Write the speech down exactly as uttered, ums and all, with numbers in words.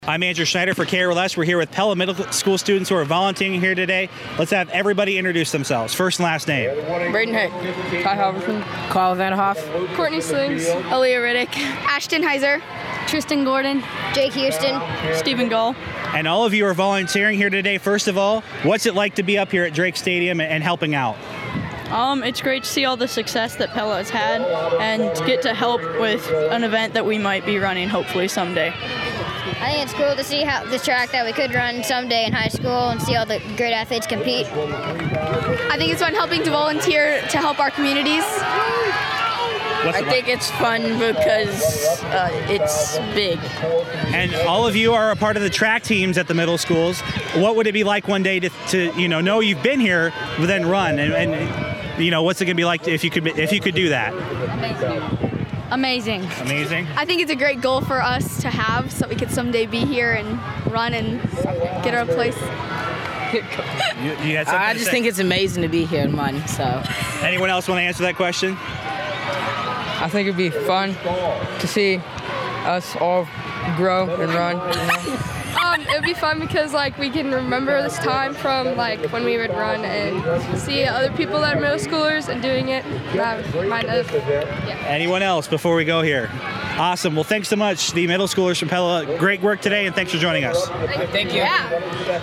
I'm Andrew Schneider for K R L S. We're here with Pella Middle School students who are volunteering here today. Let's have everybody introduce themselves. First and last name. Braden Hick. Ty Halverson. Carl Vanderhoff. Courtney Slings. Aaliyah Riddick. Ashton Heiser. Tristan Gordon. Jake Houston. Stephen Gull. And all of you are volunteering here today. First of all, what's it like to be up here at Drake Stadium and helping out? Um, it's great to see all the success that Pella has had and to get to help with an event that we might be running hopefully someday. I think it's cool to see how the track that we could run someday in high school and see all the great athletes compete. I think it's fun helping to volunteer to help our communities. What's I it think like? it's fun because uh, it's big. And all of you are a part of the track teams at the middle schools. What would it be like one day to, to you know, know you've been here, but then run? And, and you know, what's it gonna be like if you could if you could do that? Amazing. Amazing. I think it's a great goal for us to have so we could someday be here and run and get our place. You, you had something I to just say? think it's amazing to be here and run. So Anyone else want to answer that question? I think it'd be fun to see us all grow and run. You know? Um, it would be fun because like we can remember this time from like when we would run and see other people that are middle schoolers and doing it. That remind us. Yeah. Anyone else before we go here? Awesome. Well, thanks so much, the middle schoolers from Pella. Great work today, and thanks for joining us. thank you. Yeah.